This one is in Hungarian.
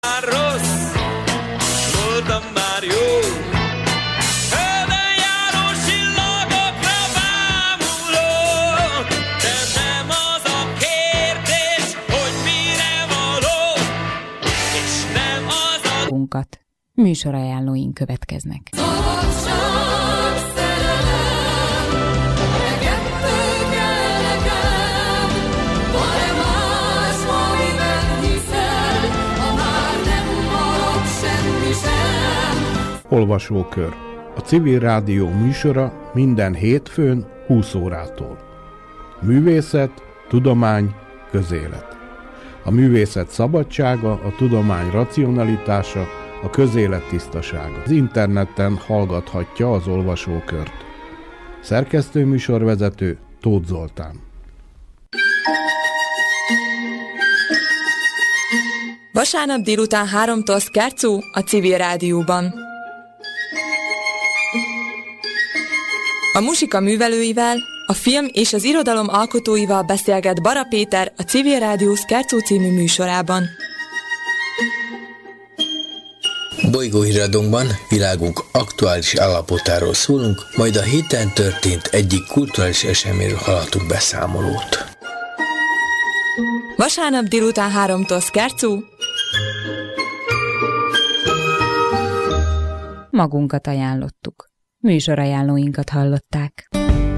Már rossz, voltam már jó. Földön járó csillagokra bámuló. De nem az a kérdés, hogy mire való. És nem az a... Műsorajánlóink következnek. Olvasókör. A Civil Rádió műsora minden hétfőn 20 órától. Művészet, tudomány, közélet. A művészet szabadsága, a tudomány racionalitása, a közélet tisztasága. Az interneten hallgathatja az olvasókört. Szerkesztő műsorvezető Tóth Zoltán. Vasárnap délután 3-tól Szkárczó a Civil Rádióban. A muzsika művelőivel, a film és az irodalom alkotóival beszélget Bara Péter a Civil Rádió Szkárczó című műsorában. Bolygóhíradónkban világunk aktuális állapotáról szólunk, majd a héten történt egyik kulturális eseményről hallhatunk beszámolót. Vasárnap délután 3-tól Szkárczó. Magunkat ajánlottuk. Műsorajánlóinkat hallották.